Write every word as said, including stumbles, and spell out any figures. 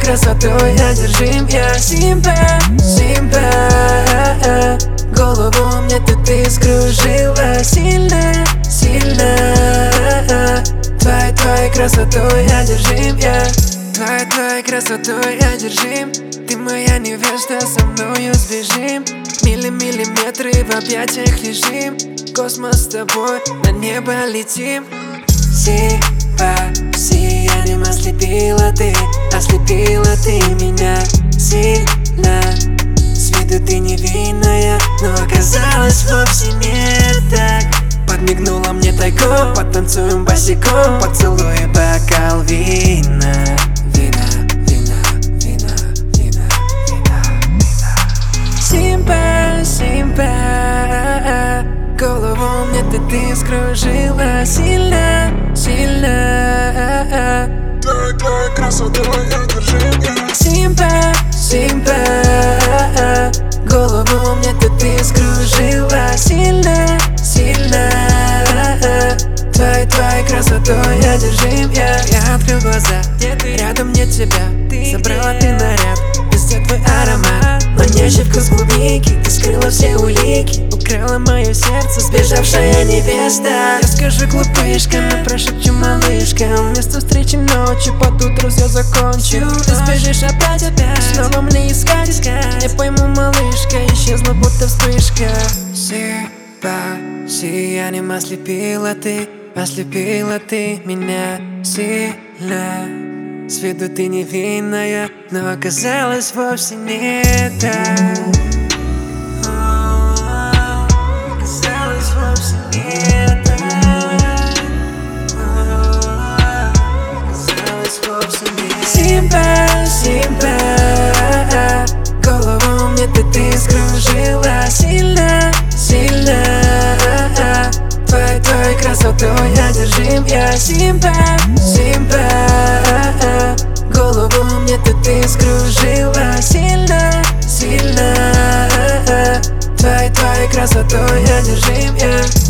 красотой одержим я. Симпа, симпа, голову мне тут ты скружила. Сильно, сильно, твоей, твоей красотой одержим я. Твоей, твоей красотой одержим. Ты моя невеста, со мною сбежим. Мили, миллиметры в объятиях лежим. Космос с тобой, на небо летим. Симпа, сиянием ослепила ты, ослепила ты меня сильно. С виду ты невинная, но оказалось вовсе не так. Подмигнула мне тайком, потанцуем босиком, поцелуй бокал вина. Вина, вина, вина, вина, вина, вина. Симпа, симпа, голову мне ты, ты скружила. Сильно, сильно, Твоей, твоей красотой одержим я. Симпа, симпа, голову мне ты, ты скружила. Сильно, сильно, твоей, твоей красотой одержим я. Я открыл глаза, рядом нет тебя. Собрала ты наряд, везде твой аромат. Манящий вкус клубники, ты скрыла все улики. Украла мое сердце, сбежавшая невеста. Я скажу глупышка, но прошепчу малышка. Вместо встречи ночью, под утро все закончу. Ты сбежишь опять, опять, снова мне искать. Не пойму, малышка, исчезла будто вспышка. Симпа, сиянием ослепила ты, ослепила ты меня сильно. С виду ты невинная, но оказалось вовсе не так. Оказалось вовсе не так. Оказалось вовсе не так. Симпа, симпа, голову мне ты, ты скружила. Сильно, сильно, твоей, твоей красотой одержим я. Симпа, симпа, голову мне ты, ты скружила. Сильно, сильно, твоей, твоей красотой одержим я.